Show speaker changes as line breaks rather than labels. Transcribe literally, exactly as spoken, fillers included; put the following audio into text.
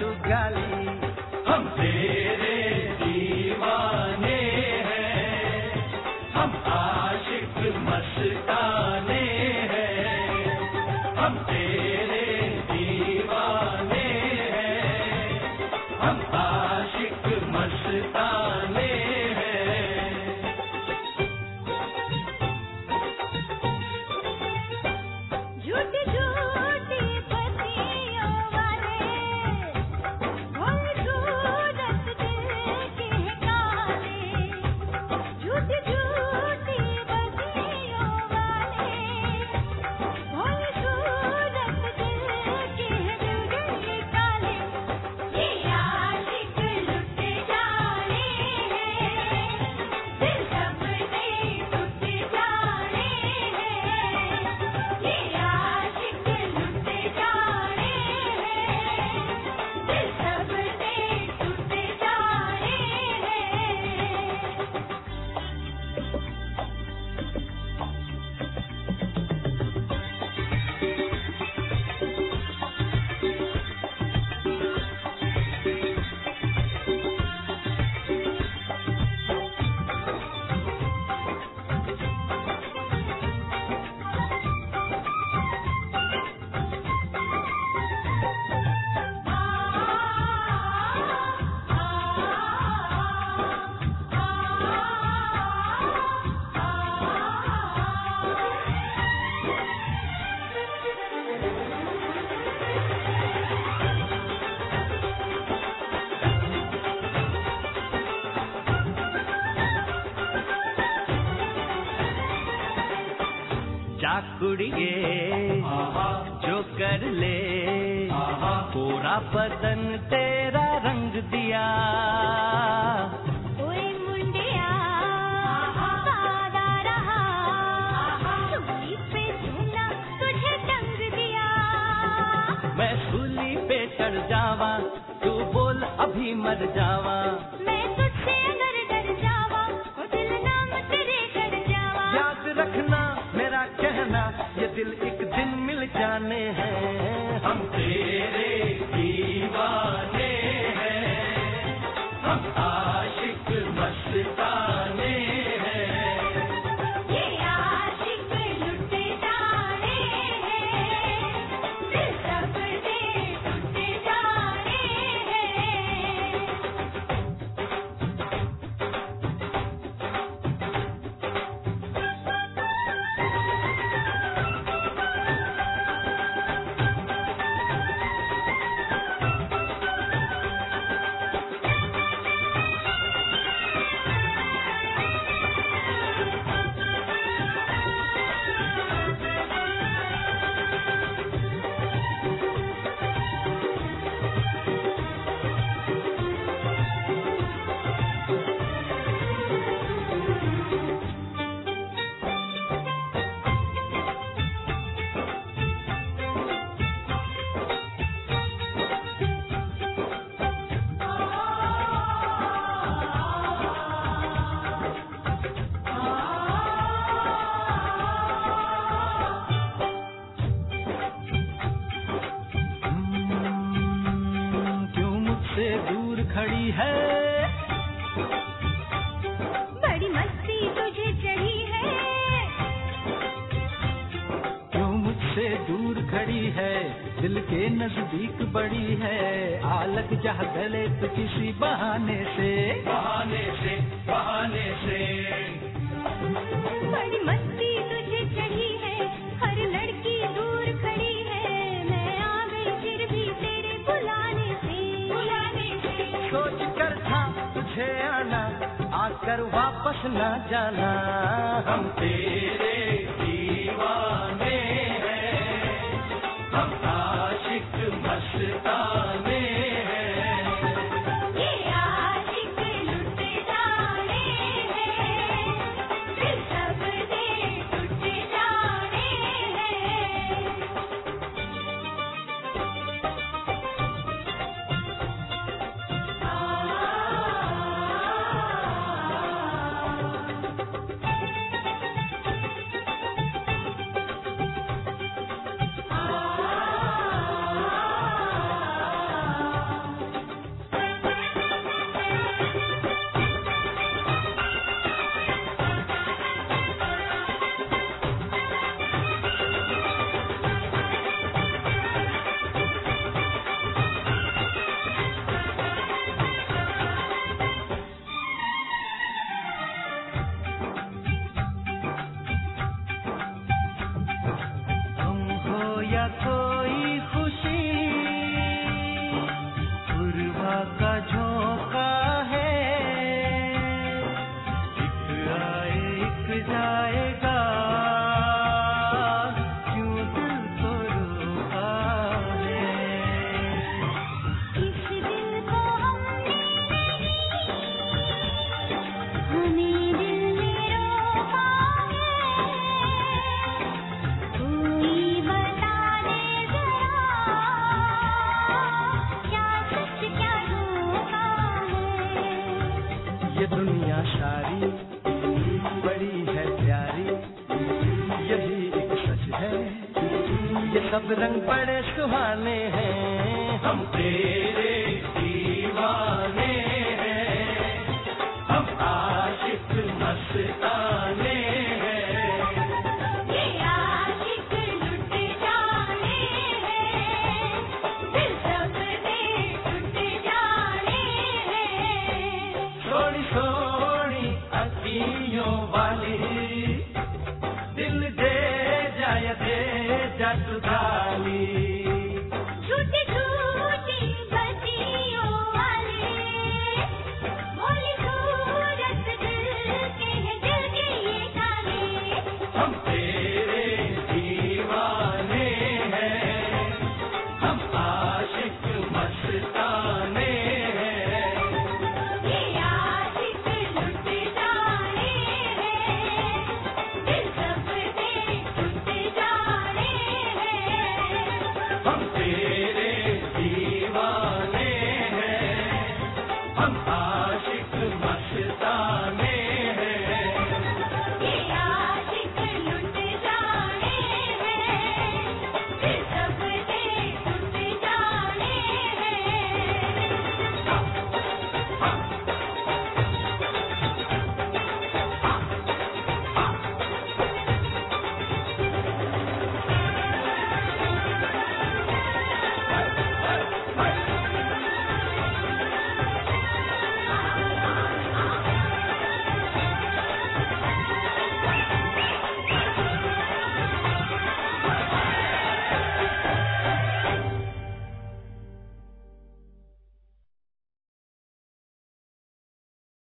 तू गाली। हम तेरे दीवाने हैं, हम आशिक मस्ताने हैं, हम तेरे दीवाने हैं, हम आशिक मस्ताने हैं।
झूठी झूठी बत्तियों वाले भोली सूरत दिल के काले। झूठी झूठी बत्तियों वाले भोली सूरत दिल के दिल के काले। ये आशिक लुट जाने हैं, दिल सबसे टूट जाने हैं। ये आशिक लुट जाने हैं, दिल सबसे टूट जाने
जा कुड़िए जो कर ले, पूरा बदन तेरा रंग दिया।
ओए मुंडिया सादा रहा, सूली पे चूना तुझे टंग दिया।
मैं सूली पे चढ़ जावा, तू बोल अभी मर जावा।
मैं तुझसे अगर डर जावा, ओ दिल नाम तेरे कर जावा।
याद रखना मेरा कहना, ये दिल एक दिन मिल जाने हैं। हम तेरे दीवाने हैं, हम आशिक मस्ताने हैं।
ये आशिक लुट जाने हैं, दिल सबसे टूट जाने हैं।
क्यों मुझसे दूर खड़ी है,
बड़ी मस्ती तुझे चढ़ी है।
क्यों मुझसे दूर खड़ी है, दिल के नजदीक बड़ी है। आ लग जा गले तो किसी बहाने से, बहाने से, बहाने से।
बड़ी मस्ती तुझे चढ़ी है, हर लड़की दूर खड़ी है। मैं आ गई फिर भी तेरे बुलाने से, बुलाने से।
सोच कर था तुझे आना, आकर वापस ना जाना। हम तेरे दीवाने हैं, हम आशिक मस्ताने हैं।
ये आशिक लुट जाने हैं, दिल सबसे टूट जाने हैं। आ
जाएगा, क्यों दिल को रोका है।
इस दिल को हमने हमें दिल में रोका है। कोई बता दे जरा, क्या सच क्या धोखा है।
ये दुनिया सारी बड़ी है प्यारी, यही एक सच है, ये सब रंग बड़े सुहाने हैं। हम तेरे दीवाने हैं, हम आशिक मस्ताने हैं।
ये आशिक लुट जाने हैं, दिल सबसे टूट जाने हैं।
थोड़ी थोड़ी अखियों वाली, दिल दे जाए दे जा तू गाली।
झूठी झूठी बत्तियों वाले, भोली सूरत दिल के हैं, दिल के ये ताले।
हम तेरे